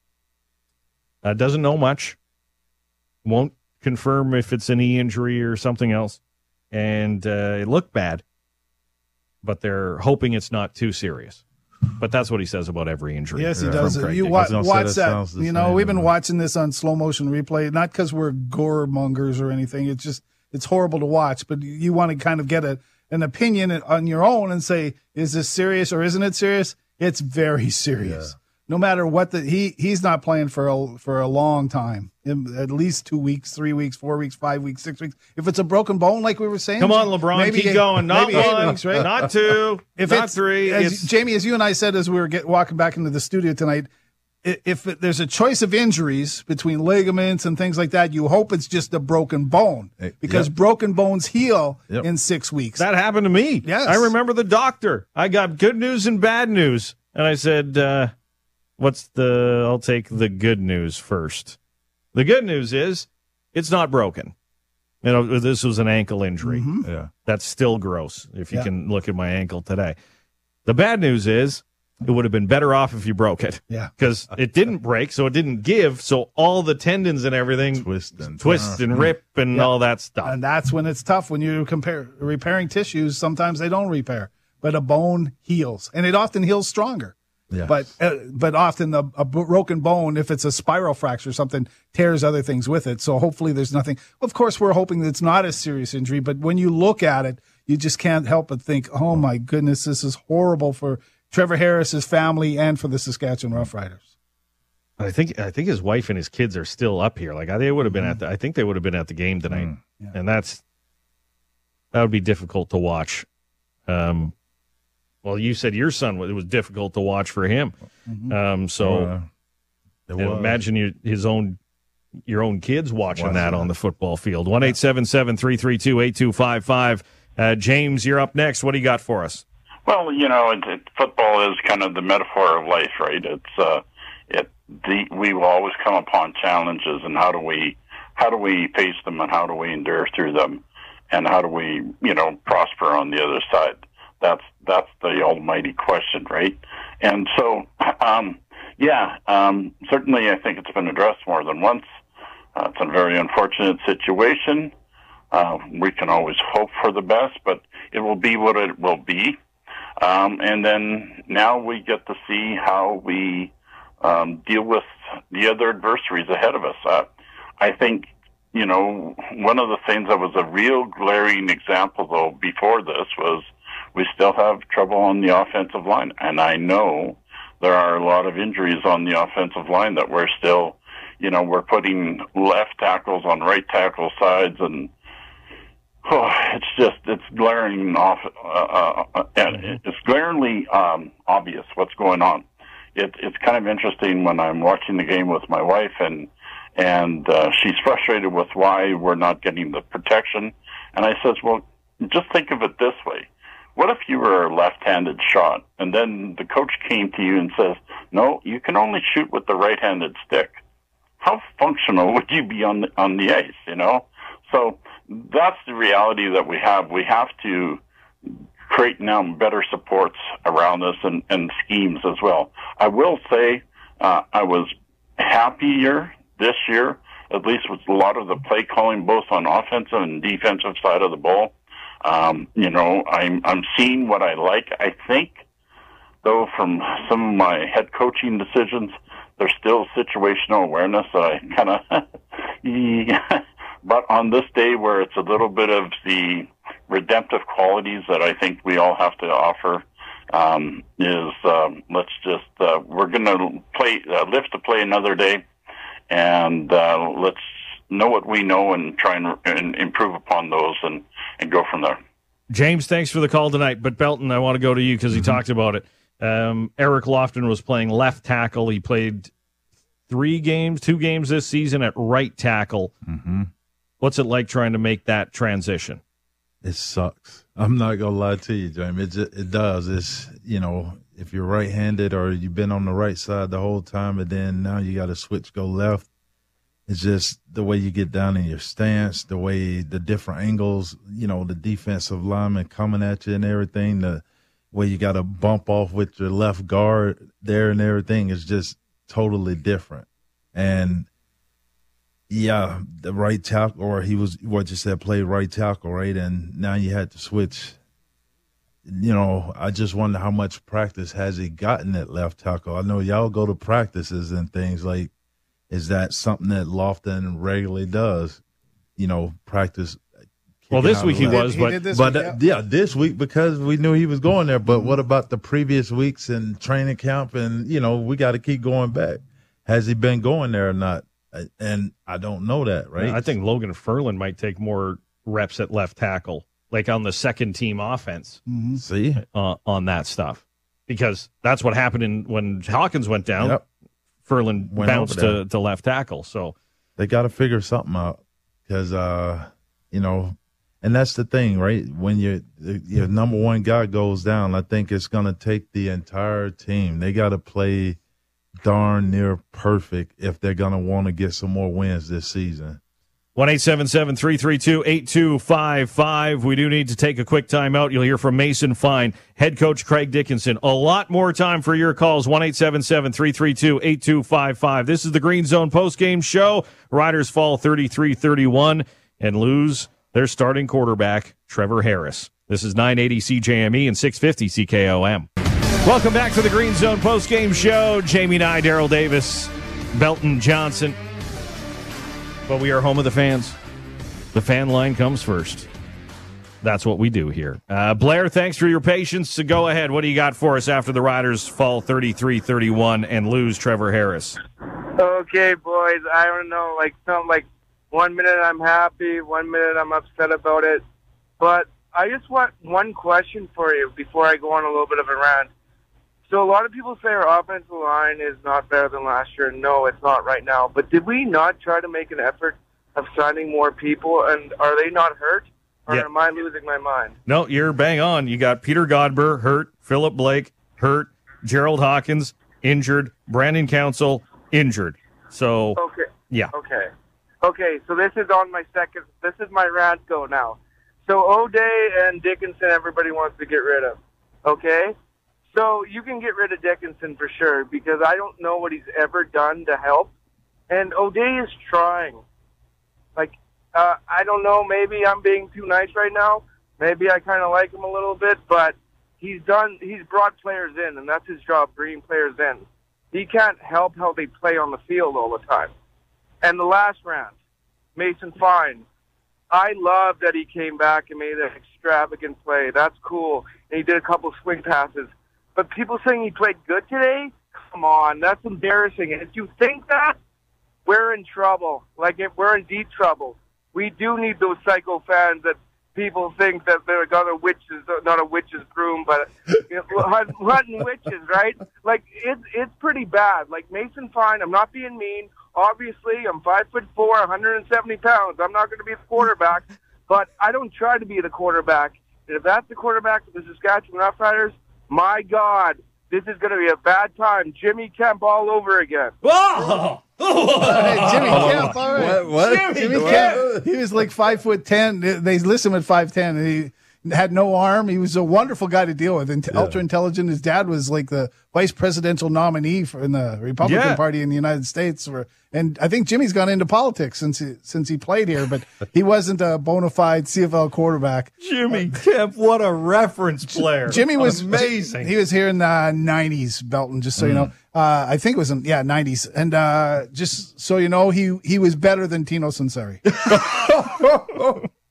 Uh, doesn't know much. Won't confirm if it's an knee injury or something else. And uh, it looked bad, but they're hoping it's not too serious. But that's what he says about every injury. Yes, he does. You wa- watch that. that. You know, we've been watching this on slow motion replay, not because we're gore mongers or anything. It's just, it's horrible to watch, but you want to kind of get a, an opinion on your own and say, is this serious or isn't it serious? It's very serious. Yeah. no matter what the he he's not playing for a for a long time, in at least two weeks, three weeks, four weeks, five weeks, six weeks. If it's a broken bone, like we were saying, Come on, LeBron, maybe keep eight, going. Not maybe eight one, weeks, right? not two, if not it's, three. As, It's- Jamie, as you and I said as we were get, walking back into the studio tonight, i- if it, there's a choice of injuries between ligaments and things like that, you hope it's just a broken bone because Yep. broken bones heal Yep. in six weeks. That happened to me. Yes. I remember the doctor. I got good news and bad news. And I said, uh, what's the, I'll take the good news first. The good news is it's not broken. You know, this was an ankle injury. Yeah. That's still gross if you Yeah. can look at my ankle today. The bad news is it would have been better off if you broke it. Yeah. Because it didn't break, so it didn't give. So all the tendons and everything twist and, twist and rip and Yeah. all that stuff. And that's when it's tough when you compare repairing tissues. Sometimes they don't repair, but a bone heals, and it often heals stronger. Yes. But uh, but often a, a broken bone, if it's a spiral fracture or something, tears other things with it. So hopefully there's nothing. Of course, we're hoping that it's not a serious injury, but when you look at it, you just can't help but think, oh my goodness, this is horrible for Trevor Harris's family and for the Saskatchewan Roughriders. I think I think his wife and his kids are still up here. Like they would have been at the. I think they would have been at the game tonight, and that's that would be difficult to watch. Um, well, you said your son it was difficult to watch for him. Um, so Uh, it and was. imagine your his own your own kids watching Watching that on the football field. One eight seven seven three three two eight two five five. James, you're up next. What do you got for us? Well, you know, it, it, football is kind of the metaphor of life, right? It's uh, it the we will always come upon challenges, and how do we how do we face them, and how do we endure through them, and how do we you know prosper on the other side? That's that's the almighty question, right? And so, um, yeah, um, certainly, I think it's been addressed more than once. Uh, it's a very unfortunate situation. Uh, we can always hope for the best, but it will be what it will be. Um, and then now we get to see how we um, deal with the other adversaries ahead of us. Uh, I think, you know, one of the things that was a real glaring example, though, before this was we still have trouble on the offensive line. And I know there are a lot of injuries on the offensive line that we're still, you know, we're putting left tackles on right tackle sides, and oh, it's just, it's glaring off, uh, uh, and it's glaringly um, obvious what's going on. It, it's kind of interesting when I'm watching the game with my wife, and and uh, she's frustrated with why we're not getting the protection. And I says, well, just think of it this way. What if you were a left-handed shot, and then the coach came to you and says, no, you can only shoot with the right-handed stick? How functional would you be on the, on the ice, you know? So that's the reality that we have. We have to create now better supports around us, and, and schemes as well. I will say uh, I was happier this year, at least with a lot of the play calling, both on offensive and defensive side of the ball. Um, you know, I'm I'm seeing what I like. I think, though, from some of my head coaching decisions, there's still situational awareness that I kind of. yeah. But on this day, where it's a little bit of the redemptive qualities that I think we all have to offer, um, is um, let's just uh, we're going to play uh, live to play another day, and uh, let's know what we know and try and, and improve upon those, and, and go from there. James, thanks for the call tonight. But Belton, I want to go to you because he talked about it. Um, Eric Lofton was playing left tackle. He played three games, two games this season at right tackle. Mm-hmm. What's it like trying to make that transition? It sucks. I'm not gonna lie to you, Jamie. It just, it does. It's, you know, if you're right-handed or you've been on the right side the whole time, and then now you got to switch, go left. It's just the way you get down in your stance, the way the different angles, you know, the defensive lineman coming at you and everything, the way you got to bump off with your left guard there and everything is just totally different. And yeah, the right tackle, or he was what you said, played right tackle, right? And now you had to switch. You know, I just wonder how much practice has he gotten at left tackle. I know y'all go to practices and things like, is that something that Lofton regularly does? You know, practice Well, kicking this out week of he left. was, He but did this But week, uh, yeah. yeah, this week because we knew he was going there. But what about the previous weeks in training camp? And you know, we got to keep going back. Has he been going there or not? And I don't know that, right? I think Logan Ferland might take more reps at left tackle, like on the second team offense. Mm-hmm. See, uh, on that stuff, because that's what happened in, when Hawkins went down. Yep. Ferland Went bounced over there. to, to left tackle. So they got to figure something out because, uh, you know, and that's the thing, right? When your your number one guy goes down, I think it's going to take the entire team. They got to play darn near perfect if they're going to want to get some more wins this season. one eight seven seven, three three two, eight two five five. We do need to take a quick timeout. You'll hear from Mason Fine, head coach Craig Dickinson. A lot more time for your calls. one eight seven seven, three three two, eight two five five. This is the Green Zone postgame show. Riders fall thirty-three thirty-one and lose their starting quarterback, Trevor Harris. This is nine eighty C J M E and six fifty C K O M. Welcome back to the Green Zone postgame show. Jamie Nye, Daryl Davis, Belton Johnson. But we are home of the fans. The fan line comes first. That's what we do here. Uh, Blair, thanks for your patience. So go ahead. What do you got for us after the Riders fall thirty-three thirty-one and lose Trevor Harris? Okay, boys. I don't know. Like, something like one minute I'm happy, one minute I'm upset about it. But I just want one question for you before I go on a little bit of a rant. So a lot of people say our offensive line is not better than last year. No, it's not right now. But did we not try to make an effort of signing more people? And are they not hurt? Or Yeah. am I losing my mind? No, you're bang on. You got Peter Godber hurt, Philip Blake hurt, Gerald Hawkins injured, Brandon Council injured. So, Okay. yeah. Okay. Okay, so this is on my second, this is my rant go now. So O'Day and Dickinson, everybody wants to get rid of. Okay? So you can get rid of Dickinson for sure because I don't know what he's ever done to help. And O'Day is trying. Like, uh, I don't know, maybe I'm being too nice right now. Maybe I kind of like him a little bit, but he's done, he's brought players in, and that's his job, bringing players in. He can't help how they play on the field all the time. And the last round, Mason Fine. I love that he came back and made an extravagant play. That's cool. And he did a couple swing passes. But people saying he played good today? Come on, that's embarrassing. And if you think that, we're in trouble. Like, if we're in deep trouble. We do need those psycho fans that people think that they're gonna witches, not a witch's broom, but you know, hunt- hunting witches, right? Like, it's it's pretty bad. Like, Mason Fine, I'm not being mean. Obviously, I'm five foot four, one hundred seventy pounds. I'm not going to be the quarterback, but I don't try to be the quarterback. And if that's the quarterback of the Saskatchewan Roughriders, my God, this is going to be a bad time. Jimmy Kemp all over again. Whoa! Hey, Jimmy Kemp, all right. What? What? Jimmy, Jimmy Kemp. He was like five foot ten. They list him at five ten. And he had no arm. He was a wonderful guy to deal with. And Yeah. ultra intelligent. His dad was like the vice presidential nominee for, in the Republican Yeah. Party in the United States. Or, and I think Jimmy's gone into politics since he, since he played here, but he wasn't a bona fide C F L quarterback. Jimmy Kemp, what a reference player. Jimmy was amazing. He was here in the nineties, Belton, just so you know. Uh, I think it was in, yeah, nineties. And uh, just so you know, he, he was better than Tino Sunseri.